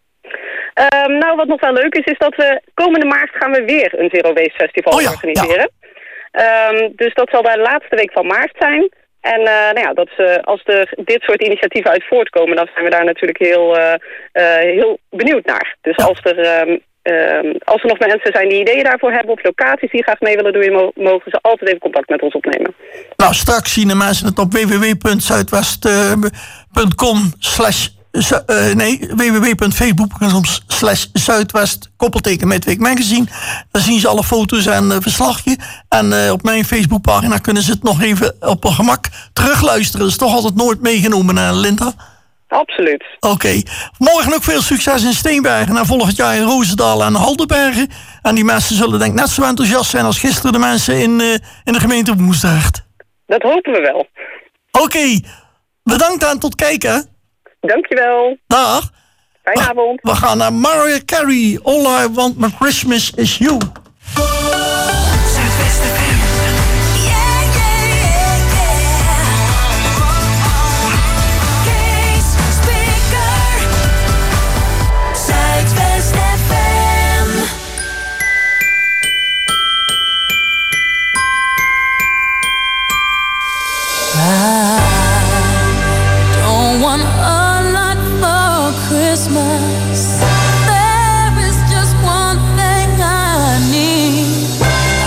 Um, nou, wat nog wel leuk is, is dat we komende maart gaan we weer een Zero Waste Festival oh ja, organiseren. Ja. Um, dus dat zal de laatste week van maart zijn. En uh, nou ja, dat, uh, als er dit soort initiatieven uit voortkomen, dan zijn we daar natuurlijk heel, uh, uh, heel benieuwd naar. Dus ja. als, er, um, um, als er nog mensen zijn die ideeën daarvoor hebben of locaties die graag mee willen doen, mogen ze altijd even contact met ons opnemen. Nou, straks zien de mensen het op w w w punt zuidwest punt com slash Uh, nee, w w w punt facebook punt com slash zuidwest koppelteken Midweek Magazine. Daar zien ze alle foto's en uh, verslagje. En uh, op mijn Facebookpagina kunnen ze het nog even op hun gemak terugluisteren. Dat is toch altijd nooit meegenomen, uh, Linda? Absoluut. Oké. Okay. Morgen ook veel succes in Steenbergen en volgend jaar in Roosendaal en Haldenbergen. En die mensen zullen denk ik net zo enthousiast zijn als gisteren de mensen in, uh, in de gemeente Woensdrecht. Dat hopen we wel. Oké. Okay. Bedankt en tot kijken. Dankjewel. Dag. Fijne avond. We gaan naar Mariah Carey. All I Want for Christmas is You. Christmas. There is just one thing I need.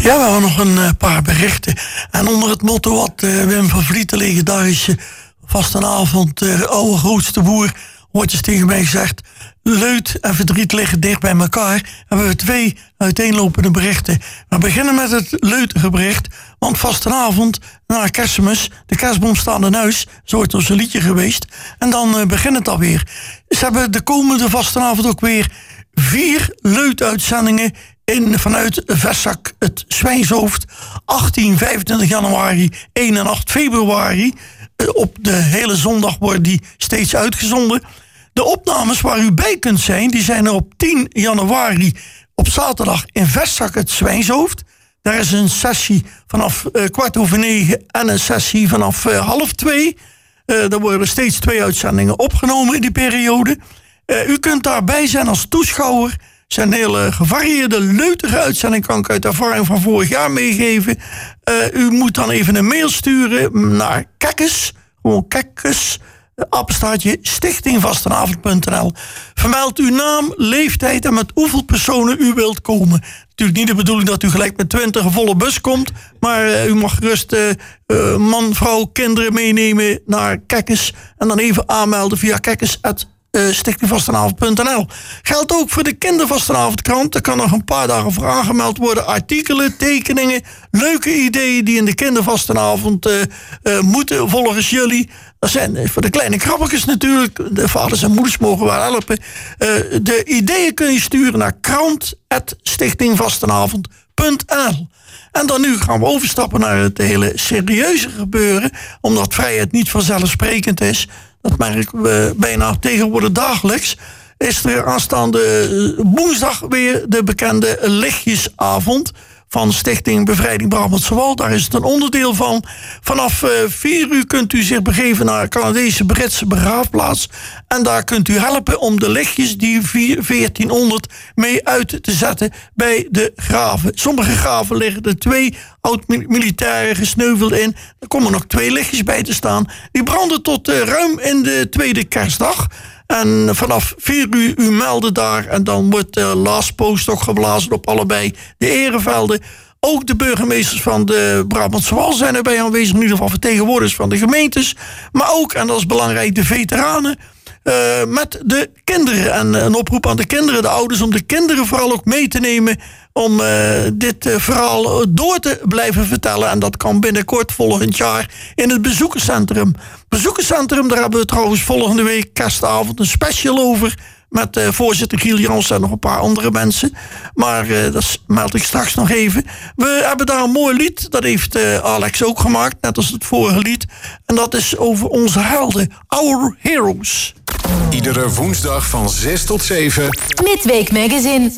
Ja, we hebben nog een uh, paar berichten. En onder het motto wat uh, Wim van Vliet, de legendarische vastenavond, uh, oude grootste boer, wordt eens tegen mij gezegd: leed en verdriet liggen dicht bij elkaar. Hebben we twee uiteenlopende berichten. We beginnen met het leutige bericht. Want vastenavond, na Kerstmis, de kerstboom staat in huis. Zo wordt ons een liedje geweest. En dan uh, begint het alweer. Ze hebben de komende vastenavond ook weer vier leutuitzendingen in, vanuit Vestzak het Zwijnshoofd. achttien, vijfentwintig januari, één en acht februari. Uh, op de hele zondag wordt die steeds uitgezonden. De opnames waar u bij kunt zijn, die zijn er op tien januari op zaterdag in Vestzak het Zwijnshoofd. Daar is een sessie vanaf uh, kwart over negen en een sessie vanaf uh, half twee. Uh, er worden steeds twee uitzendingen opgenomen in die periode. Uh, u kunt daarbij zijn als toeschouwer. Het zijn hele gevarieerde, leutige uitzendingen, kan ik uit ervaring van vorig jaar meegeven. Uh, u moet dan even een mail sturen naar Kekkes, gewoon Kekkes, apenstaartje stichting vastenavond punt n l. Vermeld uw naam, leeftijd en met hoeveel personen u wilt komen. Natuurlijk niet de bedoeling dat u gelijk met twintig een volle bus komt, maar uh, u mag gerust uh, uh, man, vrouw, kinderen meenemen naar Kekkes en dan even aanmelden via Kekkes. Uh, stichting vastenavond punt n l. Geldt ook voor de kindervastenavondkrant. Er kan nog een paar dagen voor aangemeld worden. Artikelen, tekeningen, leuke ideeën die in de kindervastenavond uh, uh, moeten volgens jullie. Dat zijn uh, voor de kleine krabbekes natuurlijk. De vaders en moeders mogen wel helpen. Uh, de ideeën kun je sturen naar krant apenstaartje stichting vastenavond punt n l. En dan nu gaan we overstappen naar het hele serieuze gebeuren. Omdat vrijheid niet vanzelfsprekend is. Dat merken we bijna tegenwoordig dagelijks. Is er aanstaande woensdag weer de bekende lichtjesavond van Stichting Bevrijding Brabantse Wal. Daar is het een onderdeel van. Vanaf uh, vier uur kunt u zich begeven naar de Canadese Britse begraafplaats. En daar kunt u helpen om de lichtjes die veertienhonderd mee uit te zetten bij de graven. Sommige graven liggen er twee oud-militairen gesneuveld in. Er komen nog twee lichtjes bij te staan. Die branden tot uh, ruim in de tweede kerstdag. En vanaf vier uur u melden daar. En dan wordt de last post ook geblazen op allebei de erevelden. Ook de burgemeesters van de Brabantse Wal zijn erbij aanwezig. In ieder geval vertegenwoordigers van de gemeentes. Maar ook, en dat is belangrijk, de veteranen. Uh, met de kinderen. En een oproep aan de kinderen, de ouders, om de kinderen vooral ook mee te nemen. Om uh, dit uh, verhaal door te blijven vertellen. En dat kan binnenkort volgend jaar in het bezoekerscentrum. Bezoekerscentrum, daar hebben we trouwens volgende week kerstavond een special over. Met uh, voorzitter Giel Jans en nog een paar andere mensen. Maar uh, dat meld ik straks nog even. We hebben daar een mooi lied. Dat heeft uh, Alex ook gemaakt, net als het vorige lied. En dat is over onze helden, Our Heroes. Iedere woensdag van zes tot zeven. Midweek Magazine.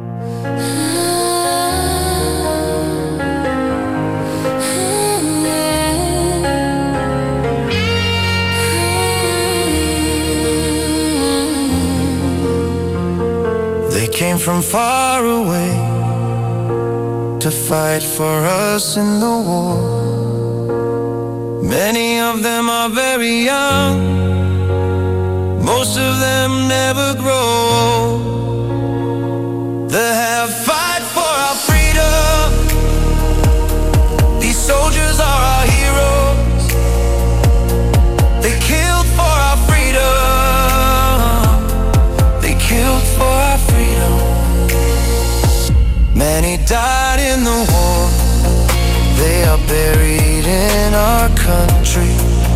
They came from far away to fight for us in the war. Many of them are very young. Most of them never grow old. They have fight for our freedom. These soldiers are our heroes. They killed for our freedom. They killed for our freedom. Many died in the war. They are buried in our country.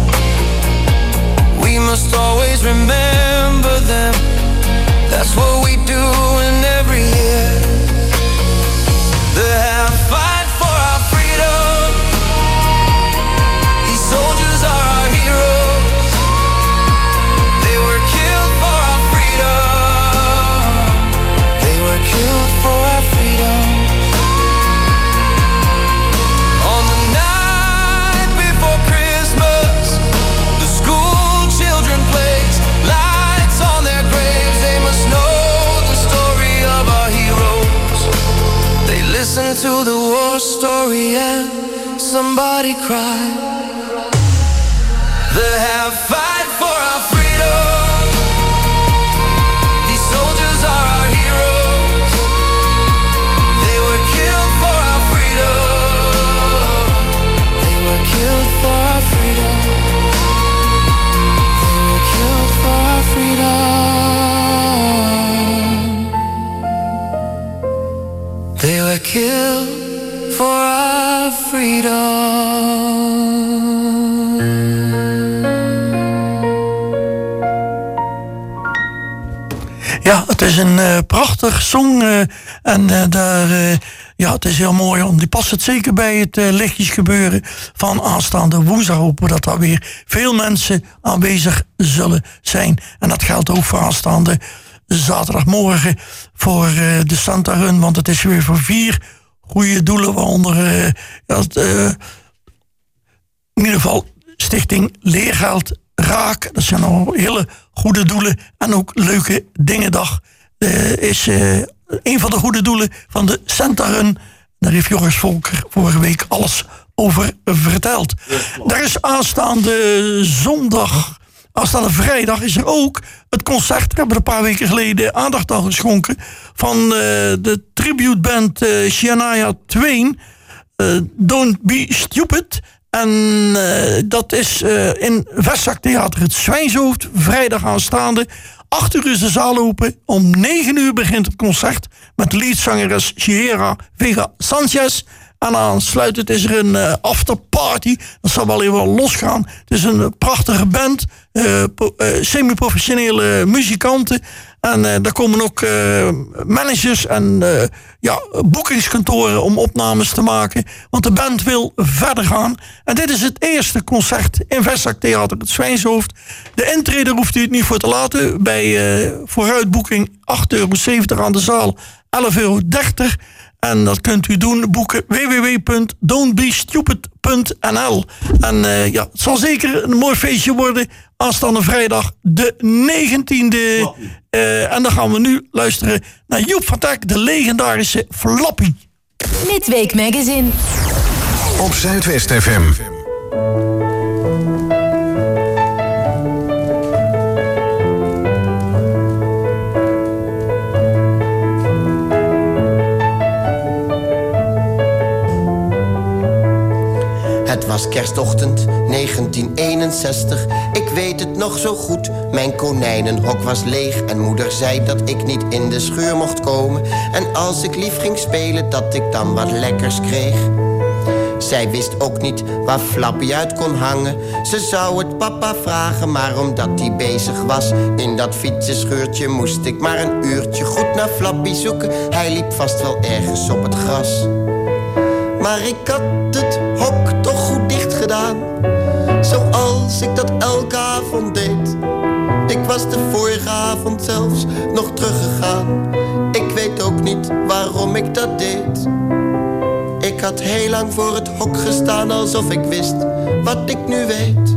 We must always remember them. That's what we do in every year. They have fight for our freedom. These soldiers are our heroes. They were killed for our freedom. They were killed for our freedom. On the night before Christmas, the school children placed lights on their graves. They must know the story of our heroes. They listened to the war story and somebody cried. They have fight for our freedom. These soldiers are our heroes. They were killed for our freedom. is een uh, prachtig song. Uh, en uh, daar, uh, ja, het is heel mooi. Want die past het zeker bij het uh, lichtjes gebeuren van aanstaande woensdag. Hopen we dat daar weer veel mensen aanwezig zullen zijn. En dat geldt ook voor aanstaande zaterdagmorgen voor uh, de Santa Run. Want het is weer voor vier goede doelen. Waaronder uh, ja, uh, in ieder geval Stichting Leergeld Raak. Dat zijn al hele goede doelen. En ook Leuke Dingendag uh, is uh, een van de goede doelen van de Santa Run. Daar heeft Joris Volker vorige week alles over verteld. Daar is aanstaande zondag, aanstaande vrijdag is er ook het concert. Daar hebben we een paar weken geleden aandacht aan geschonken. Van uh, de tributeband uh, Shania Twain. Uh, Don't Be Stupid. En uh, dat is uh, in Vestzaktheater het Zwijnshoofd. Vrijdag aanstaande. Acht uur is de zaal open. Om negen uur begint het concert. Met de leadzangeres Sierra Vega Sanchez. En aansluitend is er een uh, afterparty. Dat zal wel even losgaan. Het is een uh, prachtige band. Uh, po- uh, semi-professionele muzikanten. En uh, daar komen ook uh, managers en uh, ja, boekingskantoren om opnames te maken. Want de band wil verder gaan. En dit is het eerste concert in Vestzaktheater het Zwijnshoofd. De intrede hoeft u het niet voor te laten. Bij uh, vooruitboeking acht euro zeventig aan de zaal, elf euro dertig. En dat kunt u doen, boeken w w w punt don't be stupid punt n l. En uh, ja, het zal zeker een mooi feestje worden. Aanstaande vrijdag de negentiende. Uh, en dan gaan we nu luisteren naar Joep van Teck, de legendarische Flappy. Midweek Magazine. Op Zuidwest F M. Het was kerstochtend negentien eenenzestig. Ik weet het nog zo goed. Mijn konijnenhok was leeg en moeder zei dat ik niet in de schuur mocht komen. En als ik lief ging spelen, dat ik dan wat lekkers kreeg. Zij wist ook niet waar Flappy uit kon hangen. Ze zou het papa vragen, maar omdat hij bezig was in dat fietsenschuurtje, moest ik maar een uurtje goed naar Flappy zoeken. Hij liep vast wel ergens op het gras. Maar ik had het hok toch goed dicht gedaan, zoals ik dat elke avond deed. Ik was de vorige avond zelfs nog teruggegaan. Ik weet ook niet waarom ik dat deed. Ik had heel lang voor het hok gestaan, alsof ik wist wat ik nu weet.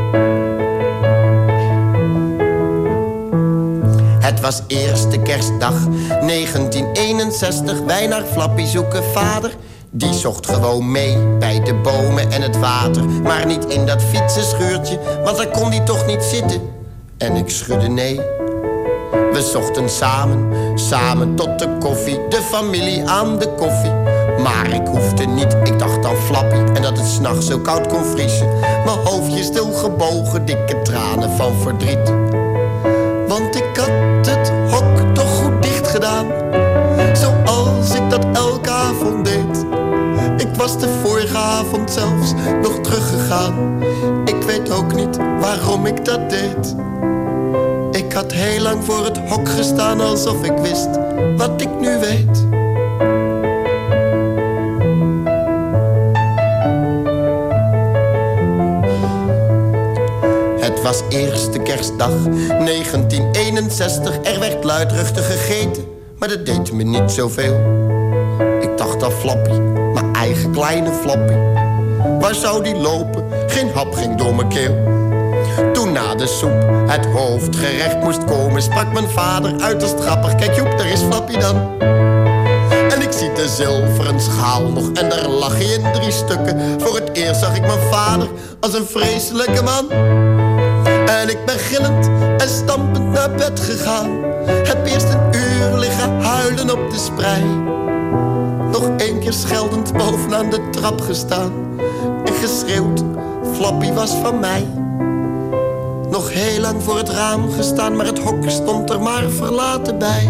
Het was eerste kerstdag negentien eenenzestig. Wij naar Flappy zoeken, vader die zocht gewoon mee bij de bomen en het water. Maar niet in dat fietsenschuurtje, want daar kon hij toch niet zitten. En ik schudde nee. We zochten samen, samen tot de koffie. De familie aan de koffie. Maar ik hoefde niet, ik dacht aan Flappy. En dat het 's nachts zo koud kon vriezen. Mijn hoofdje stil gebogen, dikke tranen van verdriet. Want ik had het hok toch goed dicht gedaan, zoals ik dat elke avond deed. Ik was de vorige avond zelfs nog teruggegaan. Ik weet ook niet waarom ik dat deed. Ik had heel lang voor het hok gestaan, alsof ik wist wat ik nu weet. Het was eerste kerstdag negentien eenenzestig. Er werd luidruchtig gegeten, maar dat deed me niet zoveel. Ik dacht aan Flappy, mijn eigen kleine Flappy. Waar zou die lopen? Geen hap ging door mijn keel. Toen na de soep het hoofdgerecht moest komen, sprak mijn vader uiterst grappig: kijk Joep, daar is Flappy dan. En ik zie de zilveren schaal nog en daar lag hij in drie stukken. Voor het eerst zag ik mijn vader als een vreselijke man. En ik ben gillend en stampend naar bed gegaan. Heb eerst een uur liggen huilen op de sprei. Nog één keer scheldend bovenaan de trap gestaan en geschreeuwd: Flappy was van mij. Nog heel lang voor het raam gestaan, maar het hok stond er maar verlaten bij.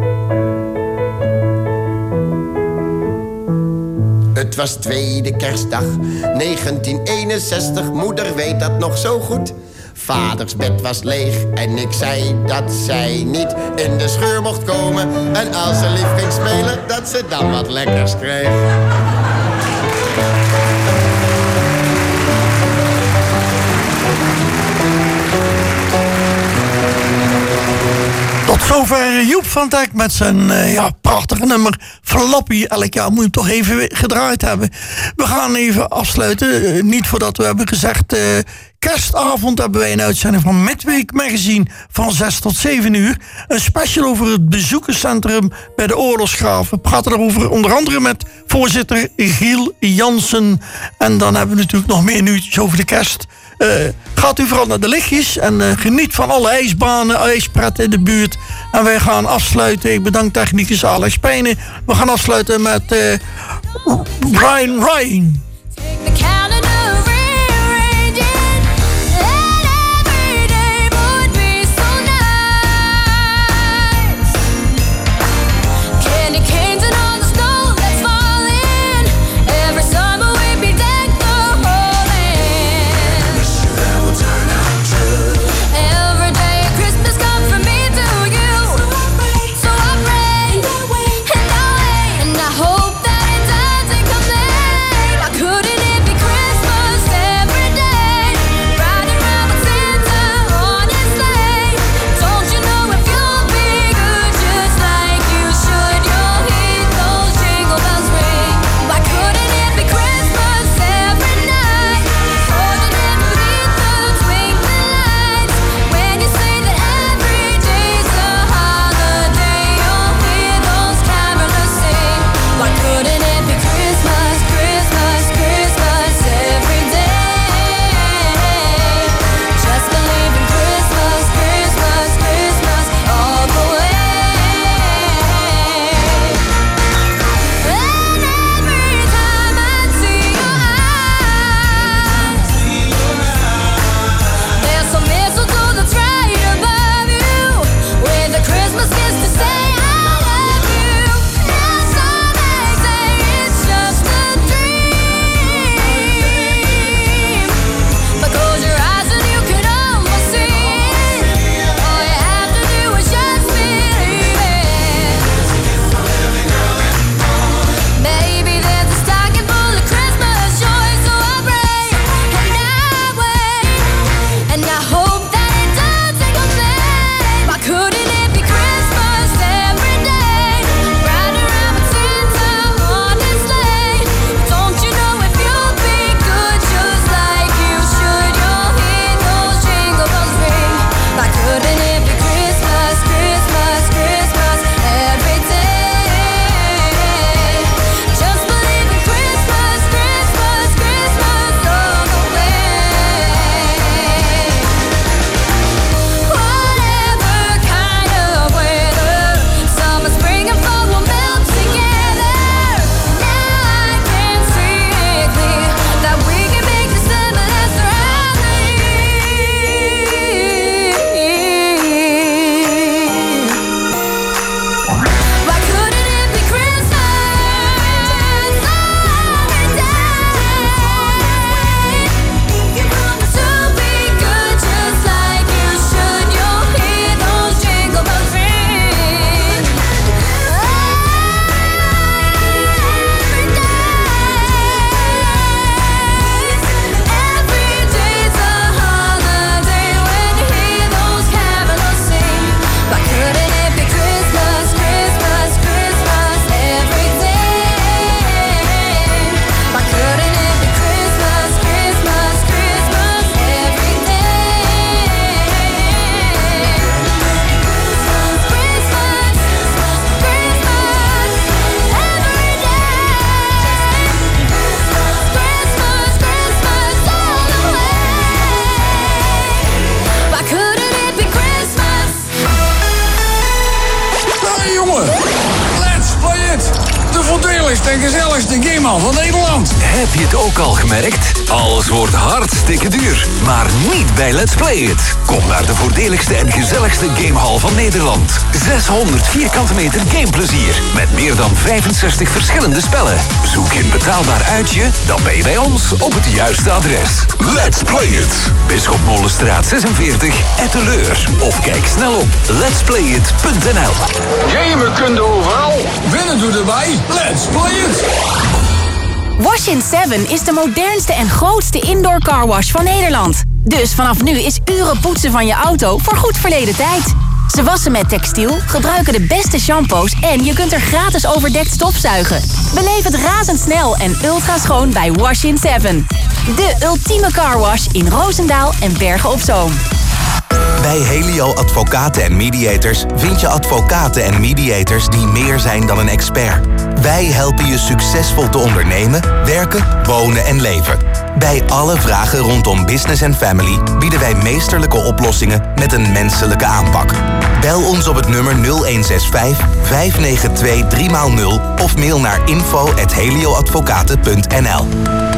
Het was tweede kerstdag negentien eenenzestig. Moeder weet dat nog zo goed. Vaders bed was leeg en ik zei dat zij niet in de scheur mocht komen. En als ze lief ging spelen, dat ze dan wat lekkers kreeg. Tot zover Joep van Dijk met zijn uh, ja, prachtige nummer Flappy. Elk jaar moet je hem toch even gedraaid hebben. We gaan even afsluiten. Uh, niet voordat we hebben gezegd... Uh, kerstavond hebben wij een uitzending van Midweek Magazine van zes tot zeven uur. Een special over het bezoekerscentrum bij de Oorlogsgraaf. We praten daarover onder andere met voorzitter Giel Jansen. En dan hebben we natuurlijk nog meer nieuwtjes over de kerst. Uh, gaat u vooral naar de lichtjes en uh, geniet van alle ijsbanen, ijspretten in de buurt. En wij gaan afsluiten. Ik bedank technicus Alex Pijnen. We gaan afsluiten met uh, Ryan Ryan. Couldn't it be de gezelligste gamehal van Nederland. Heb je het ook al gemerkt? Alles wordt hartstikke duur. Maar niet bij Let's Play It. Kom naar de voordeligste en gezelligste gamehal van Nederland. zeshonderd vierkante meter gameplezier. Met meer dan vijfenzestig verschillende spellen. Zoek je een betaalbaar uitje? Dan ben je bij ons op het juiste adres. Let's Play It. Bisschop Molenstraat zesenveertig, Etteleur. Of kijk snel op lets play it punt n l. Gamen kun je overal. Winnen doe erbij. Let's play it. Wash in seven is de modernste en grootste indoor carwash van Nederland. Dus vanaf nu is uren poetsen van je auto voor goed verleden tijd. Ze wassen met textiel, gebruiken de beste shampoos en je kunt er gratis overdekt stofzuigen. Beleef het razendsnel en ultra schoon bij Wash in seven. De ultieme carwash in Roosendaal en Bergen op Zoom. Bij Helio Advocaten en Mediators vind je advocaten en mediators die meer zijn dan een expert. Wij helpen je succesvol te ondernemen, werken, wonen en leven. Bij alle vragen rondom business en family bieden wij meesterlijke oplossingen met een menselijke aanpak. Bel ons op het nummer nul een zes vijf, vijf negen twee, drie nul of mail naar info at helioadvocaten punt n l.